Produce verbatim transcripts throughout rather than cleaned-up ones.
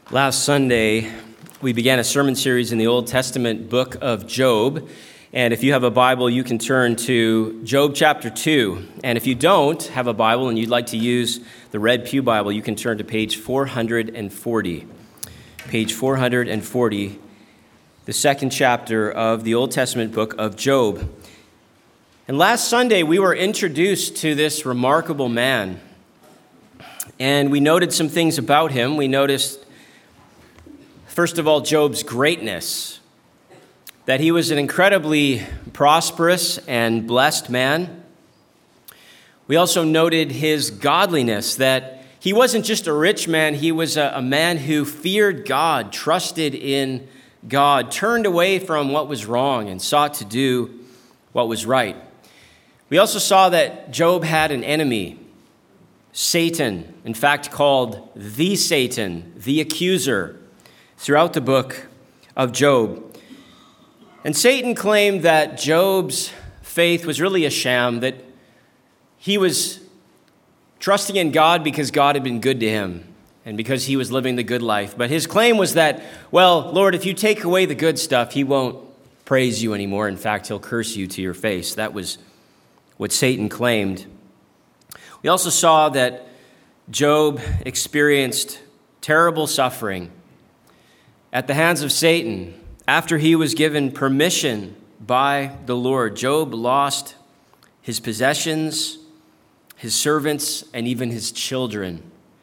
Last Sunday, we began a sermon series in the Old Testament book of Job. And if you have a Bible, you can turn to Job chapter two. And if you don't have a Bible and you'd like to use the Red Pew Bible, you can turn to page four hundred forty. Page four hundred forty, the second chapter of the Old Testament book of Job. And last Sunday, we were introduced to this remarkable man. And we noted some things about him. We noticed, first of all, Job's greatness, that he was an incredibly prosperous and blessed man. We also noted his godliness, that he wasn't just a rich man, he was a, a man who feared God, trusted in God, turned away from what was wrong and sought to do what was right. We also saw that Job had an enemy, Satan, in fact called the Satan, the accuser, throughout the book of Job. And Satan claimed that Job's faith was really a sham, that he was trusting in God because God had been good to him and because he was living the good life. But his claim was that, well, Lord, if you take away the good stuff, he won't praise you anymore. In fact, he'll curse you to your face. That was what Satan claimed. We also saw that Job experienced terrible suffering at the hands of Satan. After he was given permission by the Lord, Job lost his possessions, his servants, and even his children.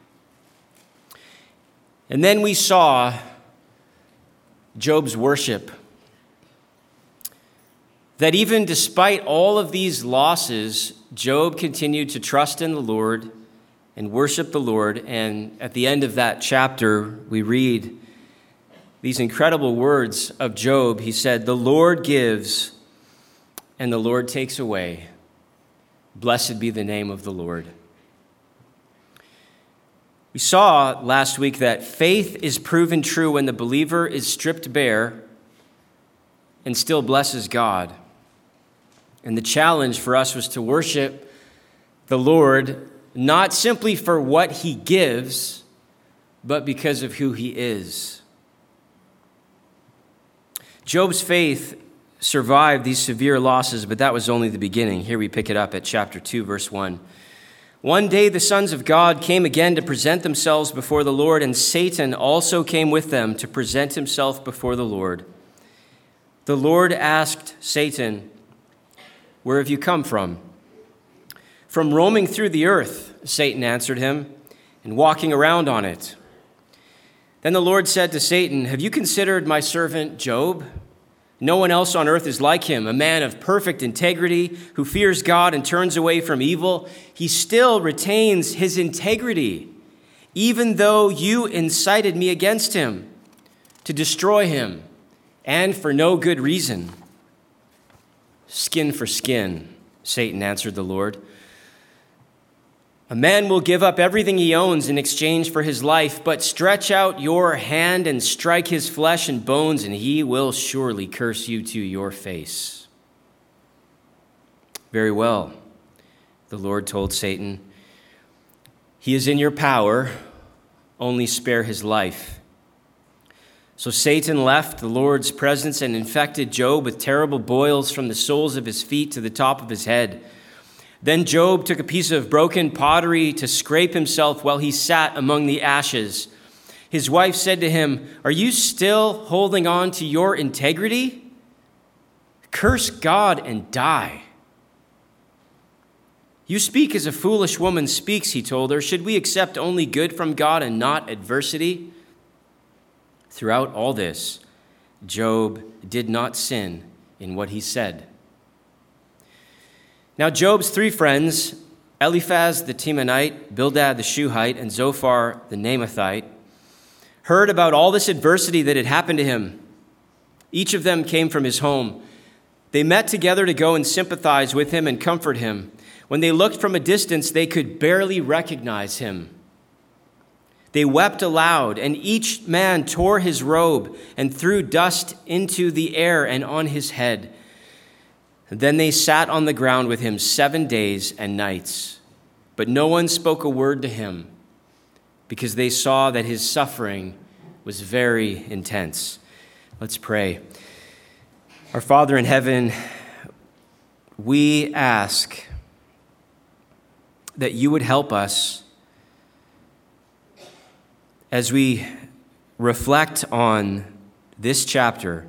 And then we saw Job's worship. That even despite all of these losses, Job continued to trust in the Lord and worship the Lord. And at the end of that chapter, we read these incredible words of Job. He said, "The Lord gives and the Lord takes away. Blessed be the name of the Lord." We saw last week that faith is proven true when the believer is stripped bare and still blesses God. And the challenge for us was to worship the Lord, not simply for what he gives, but because of who he is. Job's faith survived these severe losses, but that was only the beginning. Here we pick it up at chapter two, verse one. One day the sons of God came again to present themselves before the Lord, and Satan also came with them to present himself before the Lord. The Lord asked Satan, "Where have you come from?" "From roaming through the earth," Satan answered him, "and walking around on it." Then the Lord said to Satan, "Have you considered my servant Job? No one else on earth is like him, a man of perfect integrity who fears God and turns away from evil. He still retains his integrity, even though you incited me against him to destroy him, and for no good reason." "Skin for skin," Satan answered the Lord. "A man will give up everything he owns in exchange for his life, but stretch out your hand and strike his flesh and bones, and he will surely curse you to your face." "Very well," the Lord told Satan. "He is in your power, only spare his life." So Satan left the Lord's presence and infected Job with terrible boils from the soles of his feet to the top of his head. Then Job took a piece of broken pottery to scrape himself while he sat among the ashes. His wife said to him, "Are you still holding on to your integrity? Curse God and die." "You speak as a foolish woman speaks," he told her. "Should we accept only good from God and not adversity?" Throughout all this, Job did not sin in what he said. Now Job's three friends, Eliphaz the Temanite, Bildad the Shuhite, and Zophar the Naamathite, heard about all this adversity that had happened to him. Each of them came from his home. They met together to go and sympathize with him and comfort him. When they looked from a distance, they could barely recognize him. They wept aloud, and each man tore his robe and threw dust into the air and on his head. Then they sat on the ground with him seven days and nights, but no one spoke a word to him, because they saw that his suffering was very intense. Let's pray. Our Father in heaven, we ask that you would help us as we reflect on this chapter.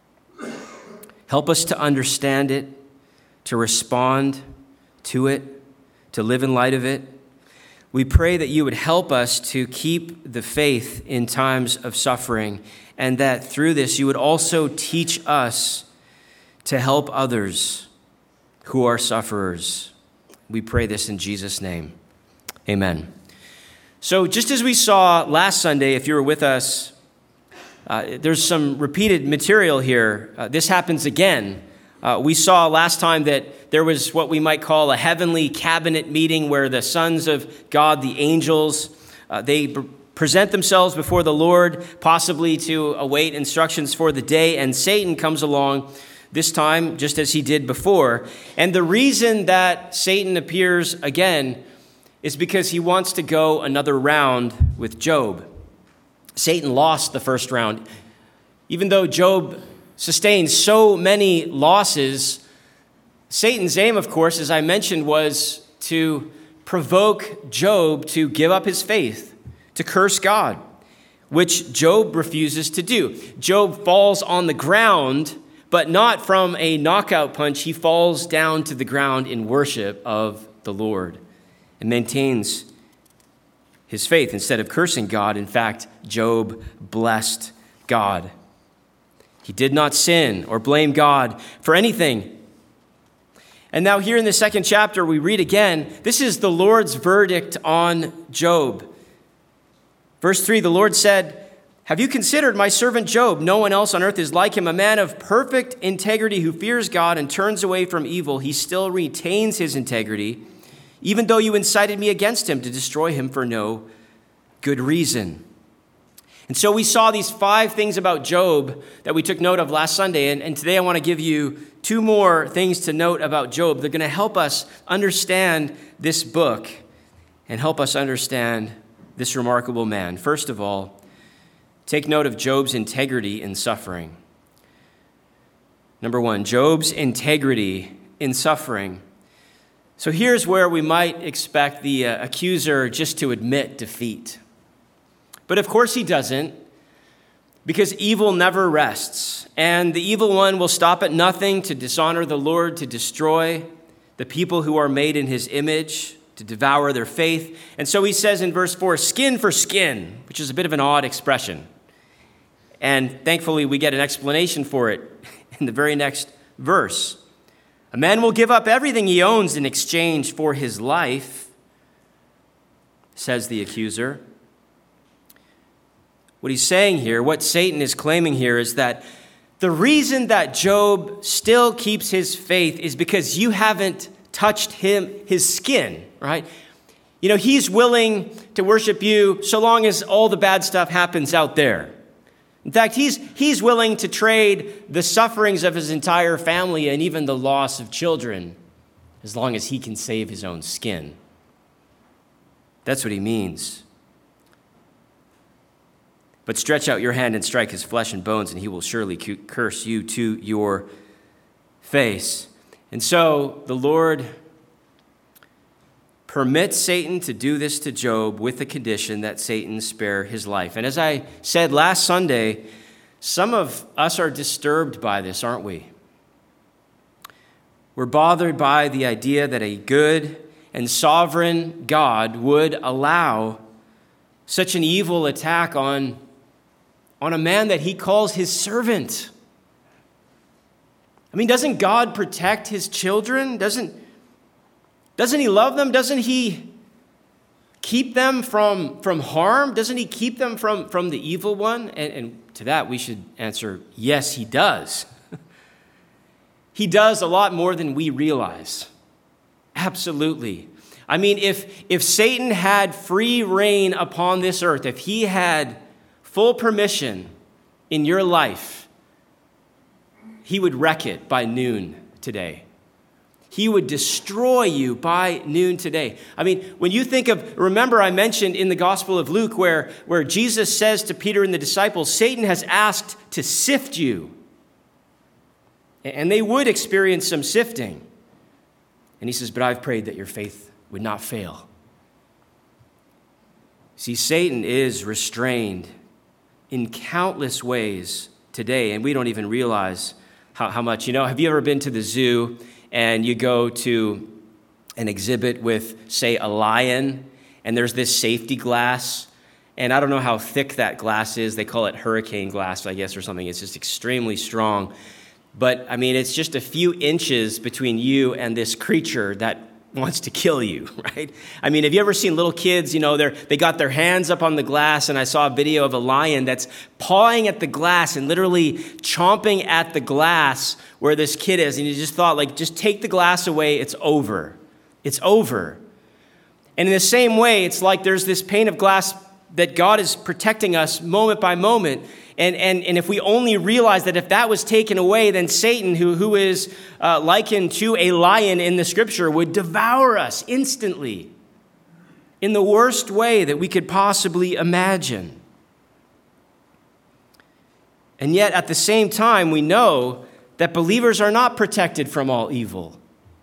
Help us to understand it, to respond to it, to live in light of it. We pray that you would help us to keep the faith in times of suffering, and that through this you would also teach us to help others who are sufferers. We pray this in Jesus' name. Amen. So just as we saw last Sunday, if you were with us, uh, there's some repeated material here. Uh, this happens again. Uh, we saw last time that there was what we might call a heavenly cabinet meeting where the sons of God, the angels, uh, they b- present themselves before the Lord, possibly to await instructions for the day, and Satan comes along this time, just as he did before. And the reason that Satan appears again is because he wants to go another round with Job. Satan lost the first round. Even though Job sustained so many losses, Satan's aim, of course, as I mentioned, was to provoke Job to give up his faith, to curse God, which Job refuses to do. Job falls on the ground, but not from a knockout punch. He falls down to the ground in worship of the Lord and maintains his faith. Instead of cursing God, in fact, Job blessed God. He did not sin or blame God for anything. And now here in the second chapter, we read again, this is the Lord's verdict on Job. Verse three, the Lord said, "Have you considered my servant Job? No one else on earth is like him, a man of perfect integrity who fears God and turns away from evil. He still retains his integrity, even though you incited me against him to destroy him for no good reason." And so we saw these five things about Job that we took note of last Sunday. And, and today I want to give you two more things to note about Job. They're going to help us understand this book and help us understand this remarkable man. First of all, take note of Job's integrity in suffering. Number one, Job's integrity in suffering. So here's where we might expect the uh, accuser just to admit defeat. But of course he doesn't, because evil never rests. And the evil one will stop at nothing to dishonor the Lord, to destroy the people who are made in his image, to devour their faith. And so he says in verse four, skin for skin, which is a bit of an odd expression. And thankfully, we get an explanation for it in the very next verse. A man will give up everything he owns in exchange for his life, says the accuser. What he's saying here, what Satan is claiming here, is that the reason that Job still keeps his faith is because you haven't touched him, his skin, right? You know, he's willing to worship you so long as all the bad stuff happens out there. In fact, he's, he's willing to trade the sufferings of his entire family and even the loss of children as long as he can save his own skin. That's what he means. But stretch out your hand and strike his flesh and bones, and he will surely curse you to your face. And so the Lord permits Satan to do this to Job with the condition that Satan spare his life. And as I said last Sunday, some of us are disturbed by this, aren't we? We're bothered by the idea that a good and sovereign God would allow such an evil attack on, on a man that he calls his servant. I mean, doesn't God protect his children? Doesn't, doesn't he love them? Doesn't he keep them from, from harm? Doesn't he keep them from, from the evil one? And, and to that, we should answer, yes, he does. He does a lot more than we realize. Absolutely. I mean, if, if Satan had free reign upon this earth, if he had full permission in your life, he would wreck it by noon today. He would destroy you by noon today. I mean, when you think of, remember I mentioned in the Gospel of Luke where, where Jesus says to Peter and the disciples, Satan has asked to sift you. And they would experience some sifting. And he says, but I've prayed that your faith would not fail. See, Satan is restrained in countless ways today, and we don't even realize how, how much. You know, have you ever been to the zoo and you go to an exhibit with, say, a lion, and there's this safety glass, and I don't know how thick that glass is. They call it hurricane glass, I guess, or something. It's just extremely strong. But, I mean, it's just a few inches between you and this creature that wants to kill you, right? I mean, have you ever seen little kids, you know, they're, they got their hands up on the glass, and I saw a video of a lion that's pawing at the glass and literally chomping at the glass where this kid is, and you just thought, like, just take the glass away, it's over. It's over. And in the same way, it's like there's this pane of glass that God is protecting us moment by moment. And, and, and if we only realize that if that was taken away, then Satan, who, who is uh, likened to a lion in the scripture, would devour us instantly in the worst way that we could possibly imagine. And yet, at the same time, we know that believers are not protected from all evil.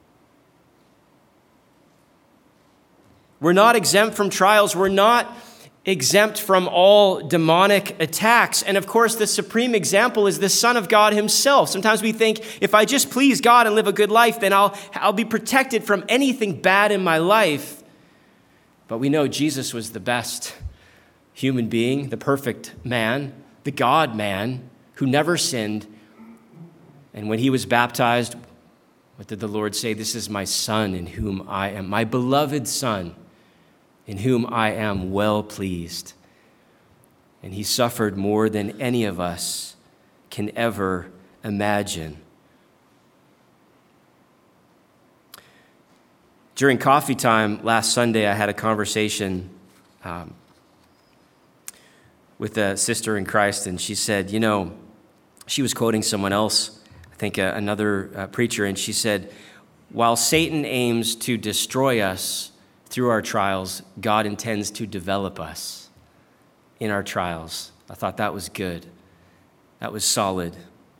We're not exempt from trials. We're not exempt from all demonic attacks. And of course, the supreme example is the Son of God himself. Sometimes we think, if I just please God and live a good life, then I'll, I'll be protected from anything bad in my life. But we know Jesus was the best human being, the perfect man, the God-man who never sinned. And when he was baptized, what did the Lord say? This is my Son in whom I am, my beloved Son, in whom I am well pleased. And he suffered more than any of us can ever imagine. During coffee time last Sunday, I had a conversation um, with a sister in Christ, and she said, you know, she was quoting someone else, I think uh, another uh, preacher, and she said, while Satan aims to destroy us through our trials, God intends to develop us in our trials. I thought that was good. That was solid.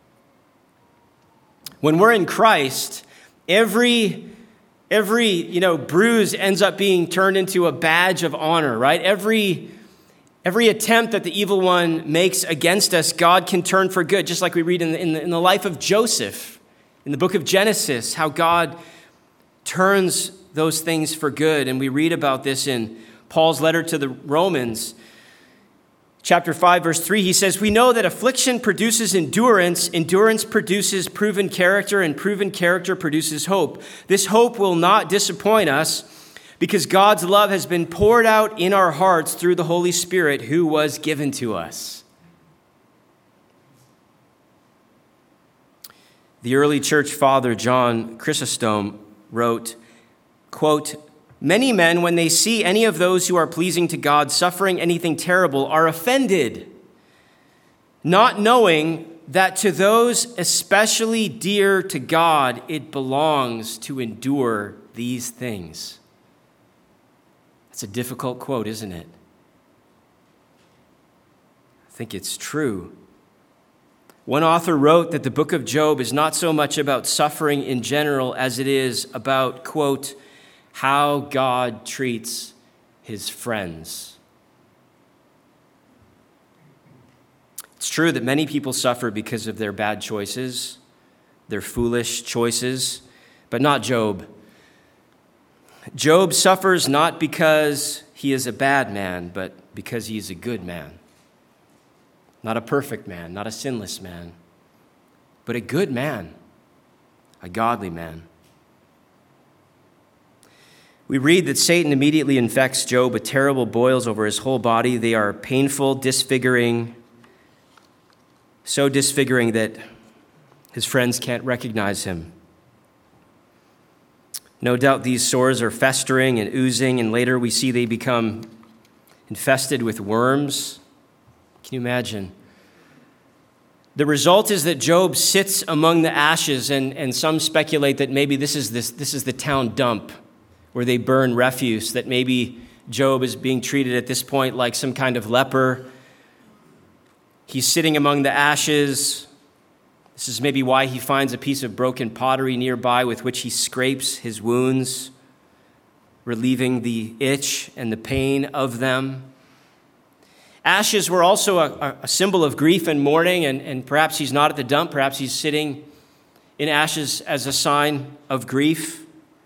When we're in Christ, every every, you know, bruise ends up being turned into a badge of honor, right? Every every attempt that the evil one makes against us, God can turn for good, just like we read in the, in the, in the life of Joseph, in the book of Genesis, how God turns those things for good. And we read about this in Paul's letter to the Romans, chapter five, verse three. He says, we know that affliction produces endurance, endurance produces proven character, and proven character produces hope. This hope will not disappoint us because God's love has been poured out in our hearts through the Holy Spirit who was given to us. The early church father, John Chrysostom, wrote, quote, many men, when they see any of those who are pleasing to God suffering anything terrible, are offended, not knowing that to those especially dear to God, it belongs to endure these things. That's a difficult quote, isn't it? I think it's true. One author wrote that the book of Job is not so much about suffering in general as it is about, quote, how God treats his friends. It's true that many people suffer because of their bad choices, their foolish choices, but not Job. Job suffers not because he is a bad man, but because he is a good man. Not a perfect man, not a sinless man, but a good man, a godly man. We read that Satan immediately infects Job with terrible boils over his whole body. They are painful, disfiguring, so disfiguring that his friends can't recognize him. No doubt these sores are festering and oozing, and later we see they become infested with worms. Can you imagine? The result is that Job sits among the ashes, and, and some speculate that maybe this is, this, this is the town dump where they burn refuse, that maybe Job is being treated at this point like some kind of leper. He's sitting among the ashes. This is maybe why he finds a piece of broken pottery nearby with which he scrapes his wounds, relieving the itch and the pain of them. Ashes were also a, a symbol of grief and mourning, and, and perhaps he's not at the dump. Perhaps he's sitting in ashes as a sign of grief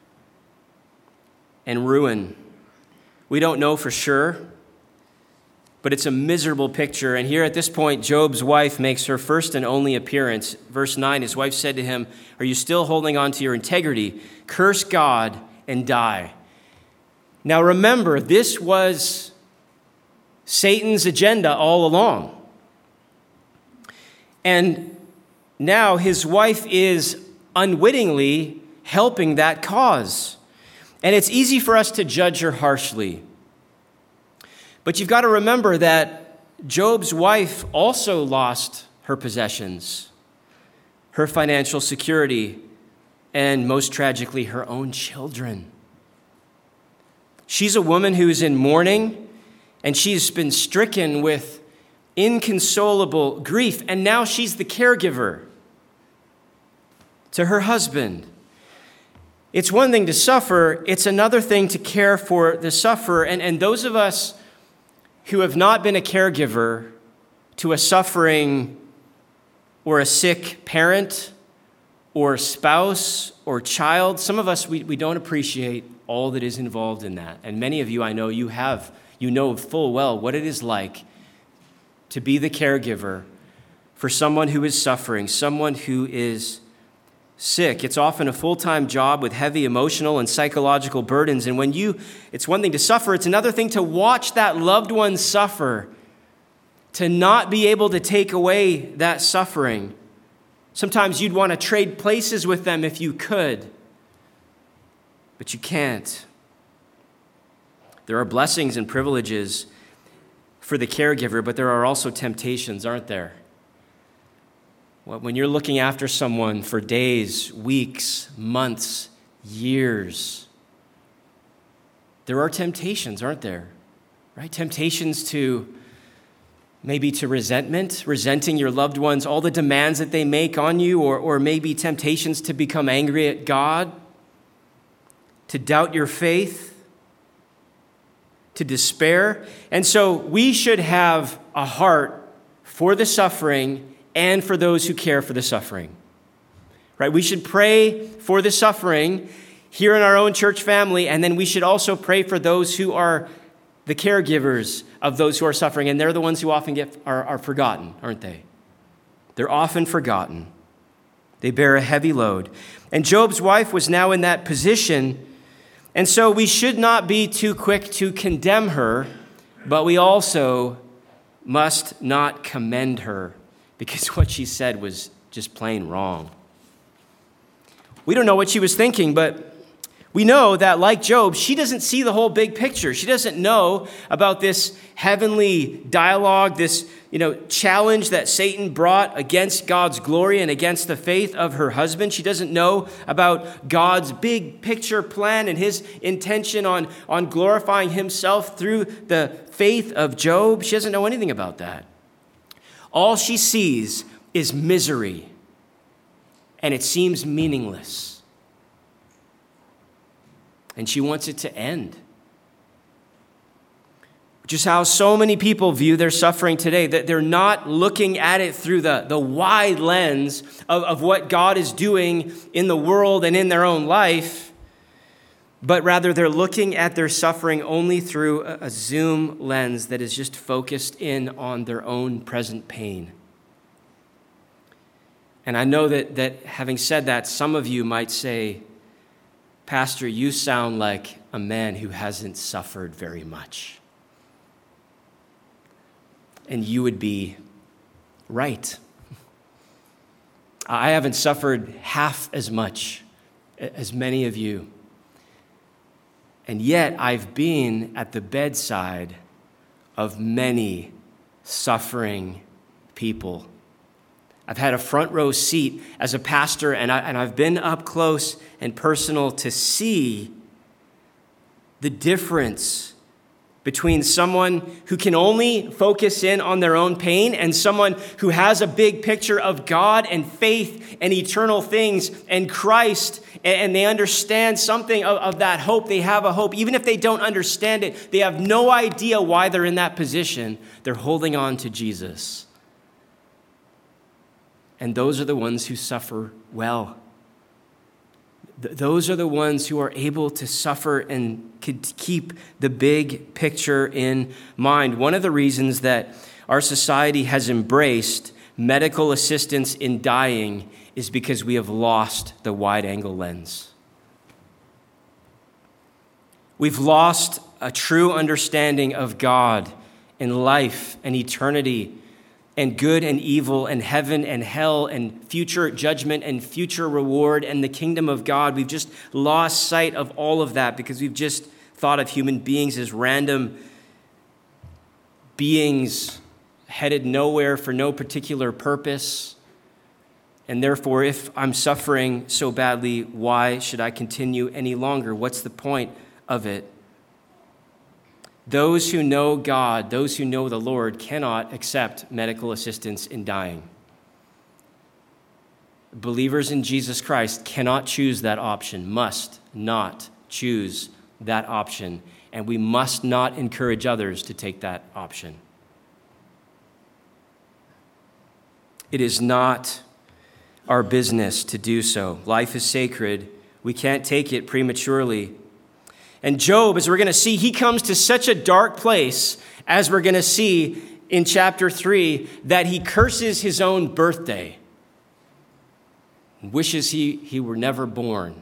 and ruin. We don't know for sure, but it's a miserable picture. And here at this point, Job's wife makes her first and only appearance. Verse nine, his wife said to him, "Are you still holding on to your integrity? Curse God and die." Now remember, this was Satan's agenda all along. And now his wife is unwittingly helping that cause. And it's easy for us to judge her harshly. But you've got to remember that Job's wife also lost her possessions, her financial security, and most tragically, her own children. She's a woman who's in mourning, and she's been stricken with inconsolable grief, and now she's the caregiver to her husband. It's one thing to suffer, it's another thing to care for the sufferer. And, and those of us who have not been a caregiver to a suffering or a sick parent or spouse or child, some of us, we, we don't appreciate all that is involved in that. And many of you, I know, you have You know full well what it is like to be the caregiver for someone who is suffering, someone who is sick. It's often a full-time job with heavy emotional and psychological burdens. And when you, it's one thing to suffer, it's another thing to watch that loved one suffer, to not be able to take away that suffering. Sometimes you'd want to trade places with them if you could, but you can't. There are blessings and privileges for the caregiver, but there are also temptations, aren't there? When you're looking after someone for days, weeks, months, years, there are temptations, aren't there? Right? Temptations to maybe to resentment, resenting your loved ones, all the demands that they make on you, or, or maybe temptations to become angry at God, to doubt your faith, to despair. And so we should have a heart for the suffering and for those who care for the suffering. Right? We should pray for the suffering here in our own church family, and then we should also pray for those who are the caregivers of those who are suffering, and they're the ones who often get are, are forgotten, aren't they? They're often forgotten. They bear a heavy load. And Job's wife was now in that position. And so we should not be too quick to condemn her, but we also must not commend her, because what she said was just plain wrong. We don't know what she was thinking, but we know that, like Job, she doesn't see the whole big picture. She doesn't know about this heavenly dialogue, this, you know, challenge that Satan brought against God's glory and against the faith of her husband. She doesn't know about God's big picture plan and his intention on, on glorifying himself through the faith of Job. She doesn't know anything about that. All she sees is misery, and it seems meaningless. And she wants it to end. Which is how so many people view their suffering today, that they're not looking at it through the, the wide lens of, of what God is doing in the world and in their own life, but rather they're looking at their suffering only through a, a zoom lens that is just focused in on their own present pain. And I know that, that having said that, some of you might say, "Pastor, you sound like a man who hasn't suffered very much." And you would be right. I haven't suffered half as much as many of you. And yet I've been at the bedside of many suffering people. I've had a front row seat as a pastor, and, I, and I've been up close and personal to see the difference between someone who can only focus in on their own pain and someone who has a big picture of God and faith and eternal things and Christ, and they understand something of, of that hope. They have a hope. Even if they don't understand it, they have no idea why they're in that position. They're holding on to Jesus. And those are the ones who suffer well. Those are the ones who are able to suffer and could keep the big picture in mind. One of the reasons that our society has embraced medical assistance in dying is because we have lost the wide-angle lens. We've lost a true understanding of God and life and eternity and good and evil and heaven and hell and future judgment and future reward and the kingdom of God. We've just lost sight of all of that because we've just thought of human beings as random beings headed nowhere for no particular purpose. And therefore, if I'm suffering so badly, why should I continue any longer? What's the point of it? Those who know God, those who know the Lord, cannot accept medical assistance in dying. Believers in Jesus Christ cannot choose that option, must not choose that option, and we must not encourage others to take that option. It is not our business to do so. Life is sacred. We can't take it prematurely. And Job, as we're going to see, he comes to such a dark place, as we're going to see in chapter three, that he curses his own birthday, wishes he, he were never born.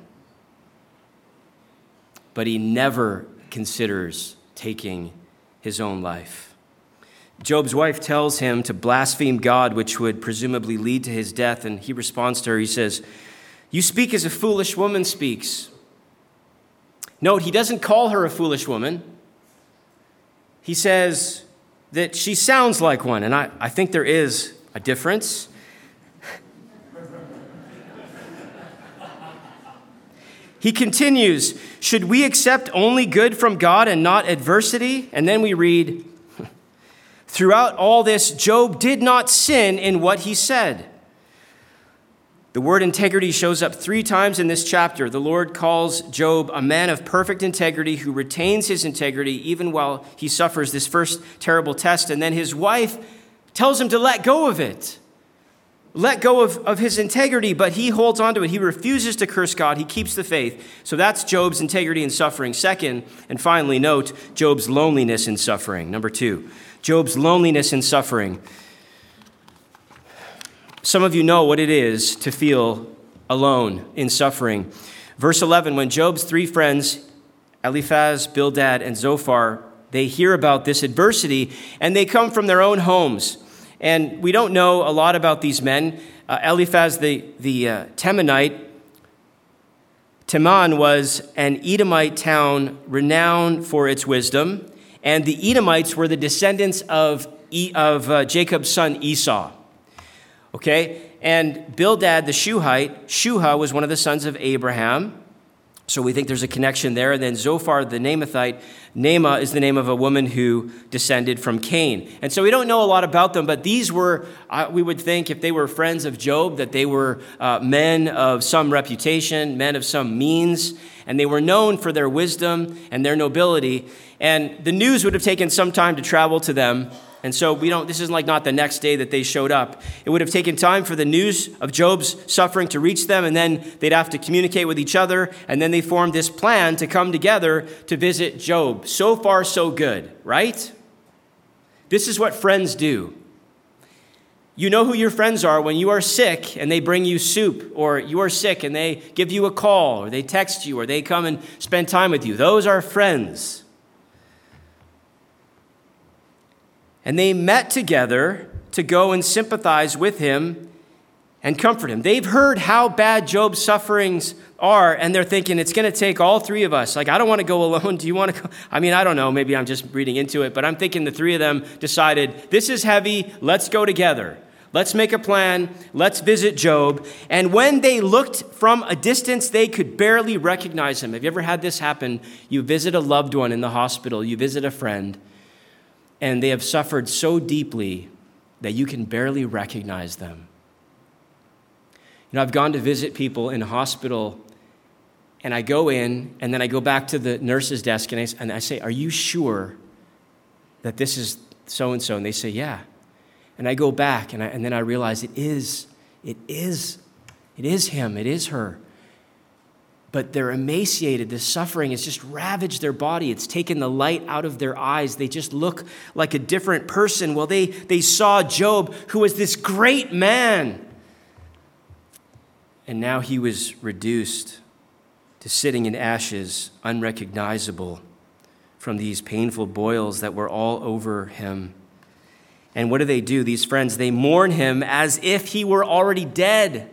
But he never considers taking his own life. Job's wife tells him to blaspheme God, which would presumably lead to his death, and he responds to her, he says, "You speak as a foolish woman speaks." Note, he doesn't call her a foolish woman. He says that she sounds like one, and I, I think there is a difference. He continues, "Should we accept only good from God and not adversity?" And then we read, "Throughout all this, Job did not sin in what he said." The word integrity shows up three times in this chapter. The Lord calls Job a man of perfect integrity who retains his integrity even while he suffers this first terrible test. And then his wife tells him to let go of it. Let go of, of his integrity, but he holds on to it. He refuses to curse God. He keeps the faith. So that's Job's integrity in suffering. Second, and finally, note Job's loneliness in suffering. Number two, Job's loneliness in suffering. Some of you know what it is to feel alone in suffering. Verse eleven, when Job's three friends, Eliphaz, Bildad, and Zophar, they hear about this adversity, and they come from their own homes. And we don't know a lot about these men. Uh, Eliphaz, the, the uh, Temanite, Teman was an Edomite town renowned for its wisdom, and the Edomites were the descendants of, e- of uh, Jacob's son Esau. Okay, and Bildad the Shuhite, Shuha was one of the sons of Abraham, so we think there's a connection there. And then Zophar the Naamathite, Naamah is the name of a woman who descended from Cain. And so we don't know a lot about them, but these were, uh, we would think if they were friends of Job, that they were uh, men of some reputation, men of some means, and they were known for their wisdom and their nobility. And the news would have taken some time to travel to them. And so we don't, this isn't like not the next day that they showed up. It would have taken time for the news of Job's suffering to reach them, and then they'd have to communicate with each other, and then they formed this plan to come together to visit Job. So far, so good, right? This is what friends do. You know who your friends are when you are sick and they bring you soup, or you are sick and they give you a call, or they text you, or they come and spend time with you. Those are friends. And they met together to go and sympathize with him and comfort him. They've heard how bad Job's sufferings are, and they're thinking, it's going to take all three of us. Like, I don't want to go alone. Do you want to go? I mean, I don't know. Maybe I'm just reading into it, but I'm thinking the three of them decided, this is heavy. Let's go together. Let's make a plan. Let's visit Job. And when they looked from a distance, they could barely recognize him. Have you ever had this happen? You visit a loved one in the hospital. You visit a friend, and they have suffered so deeply that you can barely recognize them. You know, I've gone to visit people in a hospital, and I go in, and then I go back to the nurse's desk, and I, and I say, "Are you sure that this is so-and-so?" And they say, "Yeah." And I go back, and, I, and then I realize it is, it is, it is him, it is her. But they're emaciated. The suffering has just ravaged their body. It's taken the light out of their eyes. They just look like a different person. Well, they, they saw Job, who was this great man. And now he was reduced to sitting in ashes, unrecognizable from these painful boils that were all over him. And what do they do? These friends, they mourn him as if he were already dead.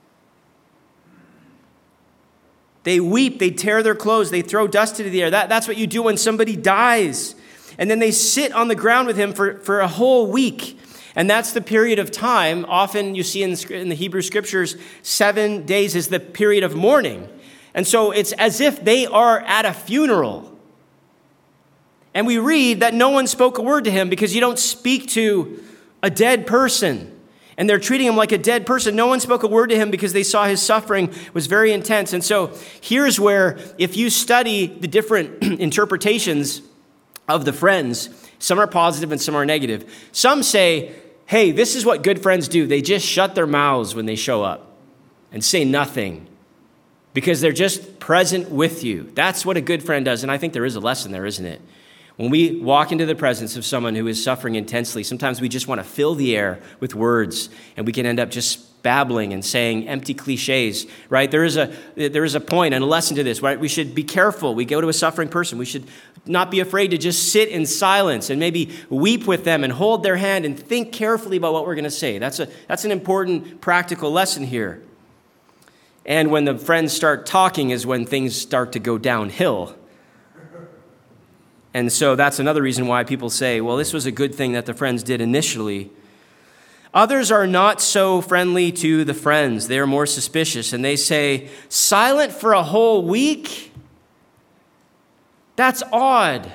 They weep, they tear their clothes, they throw dust into the air. That, that's what you do when somebody dies. And then they sit on the ground with him for, for a whole week. And that's the period of time. Often you see in the, in the Hebrew scriptures, seven days is the period of mourning. And so it's as if they are at a funeral. And we read that no one spoke a word to him because you don't speak to a dead person. And they're treating him like a dead person. No one spoke a word to him because they saw his suffering was very intense. And so here's where, if you study the different interpretations of the friends, some are positive and some are negative. Some say, hey, this is what good friends do. They just shut their mouths when they show up and say nothing because they're just present with you. That's what a good friend does. And I think there is a lesson there, isn't it? When we walk into the presence of someone who is suffering intensely, sometimes we just want to fill the air with words, and we can end up just babbling and saying empty cliches, right? There is a there is a point and a lesson to this, right? We should be careful. We go to a suffering person. We should not be afraid to just sit in silence and maybe weep with them and hold their hand and think carefully about what we're going to say. That's a that's an important practical lesson here. And when the friends start talking is when things start to go downhill. And so that's another reason why people say, well, this was a good thing that the friends did initially. Others are not so friendly to the friends. They are more suspicious. And they say, silent for a whole week? That's odd.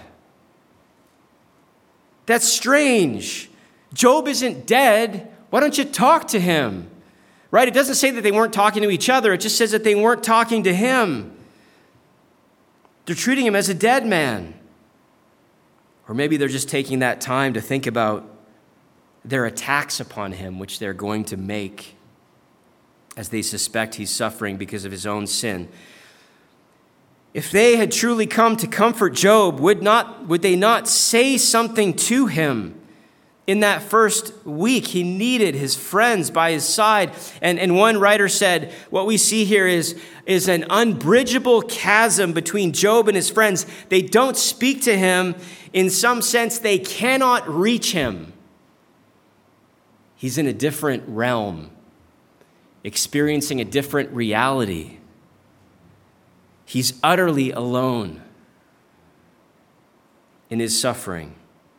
That's strange. Job isn't dead. Why don't you talk to him? Right? It doesn't say that they weren't talking to each other. It just says that they weren't talking to him. They're treating him as a dead man. Or maybe they're just taking that time to think about their attacks upon him, which they're going to make as they suspect he's suffering because of his own sin. If they had truly come to comfort Job, would not would they not say something to him in that first week? He needed his friends by his side. And, and one writer said, what we see here is, is an unbridgeable chasm between Job and his friends. They don't speak to him. In some sense, they cannot reach him. He's in a different realm, experiencing a different reality. He's utterly alone in his suffering.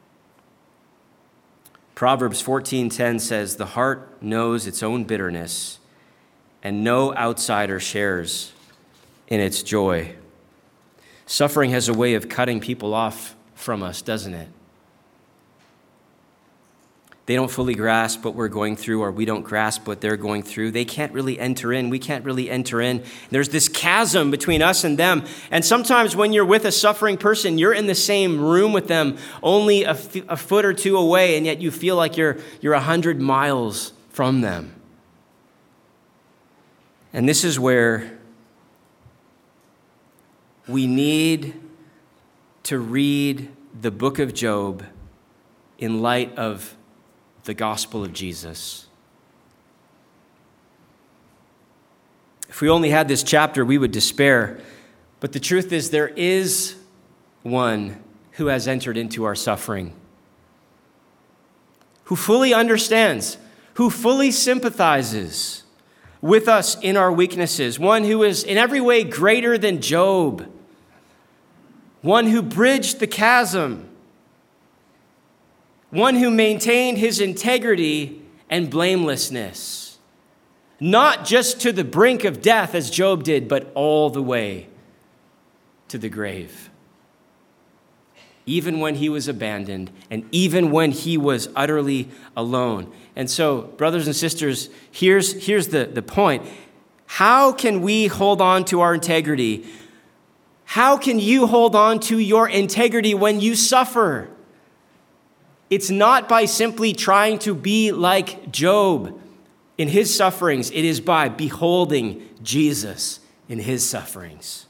Proverbs fourteen ten says, the heart knows its own bitterness, and no outsider shares in its joy. Suffering has a way of cutting people off from us, doesn't it? They don't fully grasp what we're going through, or we don't grasp what they're going through. They can't really enter in. We can't really enter in. There's this chasm between us and them. And sometimes when you're with a suffering person, you're in the same room with them, only a, f- a foot or two away, and yet you feel like you're you're a hundred miles from them. And this is where we need to read the book of Job in light of the gospel of Jesus. If we only had this chapter, we would despair. But the truth is, there is one who has entered into our suffering, who fully understands, who fully sympathizes with us in our weaknesses, one who is in every way greater than Job, one who bridged the chasm, one who maintained his integrity and blamelessness, not just to the brink of death as Job did, but all the way to the grave. Even when he was abandoned and even when he was utterly alone. And so, brothers and sisters, here's, here's the, the point. How can we hold on to our integrity? How can you hold on to your integrity when you suffer? It's not by simply trying to be like Job in his sufferings. It is by beholding Jesus in his sufferings.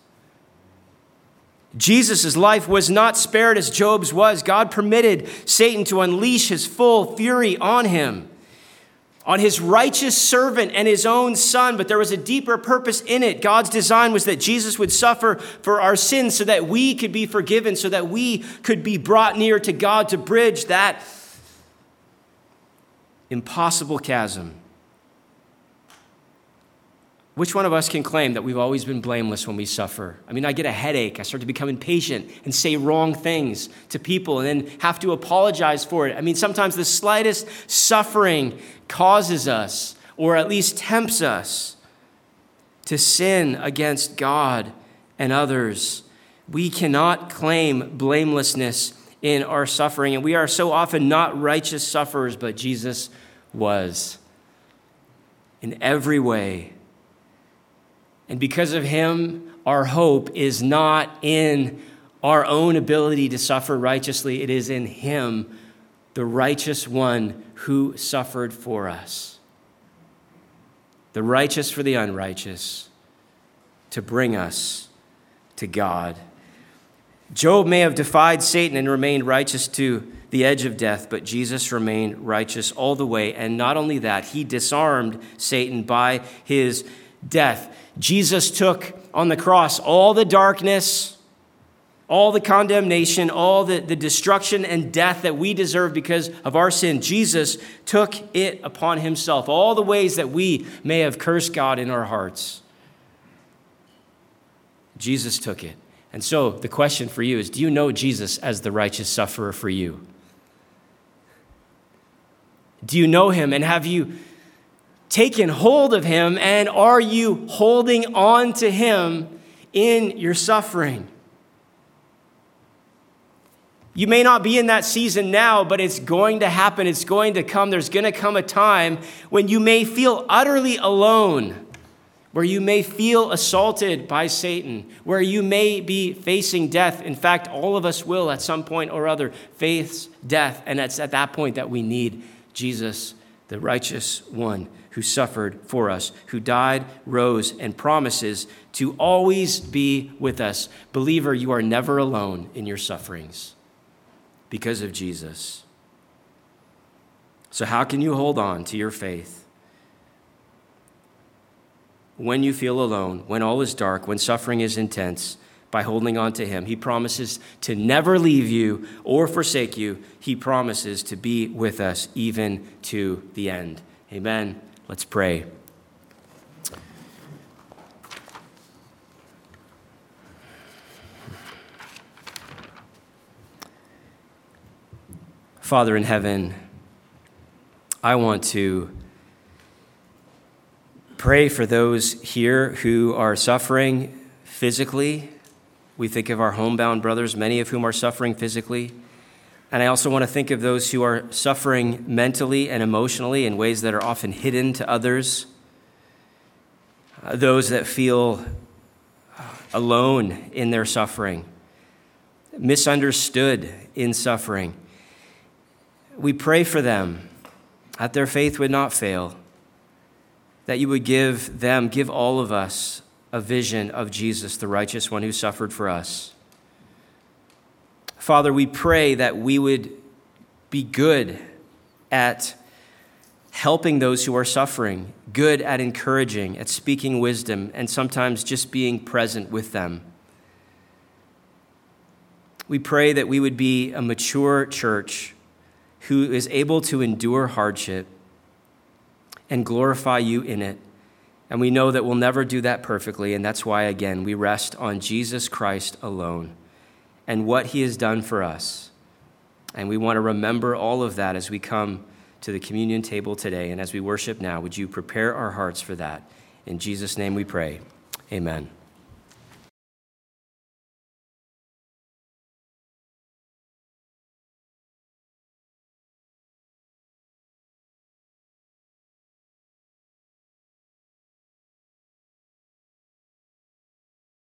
Jesus' life was not spared as Job's was. God permitted Satan to unleash his full fury on him, on his righteous servant and his own son, but there was a deeper purpose in it. God's design was that Jesus would suffer for our sins so that we could be forgiven, so that we could be brought near to God to bridge that impossible chasm. Which one of us can claim that we've always been blameless when we suffer? I mean, I get a headache. I start to become impatient and say wrong things to people and then have to apologize for it. I mean, sometimes the slightest suffering causes us, or at least tempts us, to sin against God and others. We cannot claim blamelessness in our suffering, and we are so often not righteous sufferers, but Jesus was in every way. And because of him, our hope is not in our own ability to suffer righteously. It is in him, the righteous one who suffered for us. The righteous for the unrighteous, to bring us to God. Job may have defied Satan and remained righteous to the edge of death, but Jesus remained righteous all the way. And not only that, he disarmed Satan by his death. Jesus took on the cross all the darkness, all the condemnation, all the, the destruction and death that we deserve because of our sin. Jesus took it upon himself, all the ways that we may have cursed God in our hearts. Jesus took it. And so the question for you is, do you know Jesus as the righteous sufferer for you? Do you know him, and have you taken hold of him, and are you holding on to him in your suffering? You may not be in that season now, but it's going to happen. It's going to come. There's going to come a time when you may feel utterly alone, where you may feel assaulted by Satan, where you may be facing death. In fact, all of us will at some point or other face death, and it's at that point that we need Jesus, the righteous one who suffered for us, who died, rose, and promises to always be with us. Believer, you are never alone in your sufferings because of Jesus. So how can you hold on to your faith when you feel alone, when all is dark, when suffering is intense? By holding on to him. He promises to never leave you or forsake you. He promises to be with us even to the end. Amen. Let's pray. Father in heaven, I want to pray for those here who are suffering physically. We think of our homebound brothers, many of whom are suffering physically. And I also want to think of those who are suffering mentally and emotionally in ways that are often hidden to others. Uh, those that feel alone in their suffering, misunderstood in suffering. We pray for them that their faith would not fail, that you would give them, give all of us, a vision of Jesus, the righteous one who suffered for us. Father, we pray that we would be good at helping those who are suffering, good at encouraging, at speaking wisdom, and sometimes just being present with them. We pray that we would be a mature church who is able to endure hardship and glorify you in it. And we know that we'll never do that perfectly, and that's why, again, we rest on Jesus Christ alone and what he has done for us. And we want to remember all of that as we come to the communion table today. And as we worship now, would you prepare our hearts for that? In Jesus' name we pray. Amen.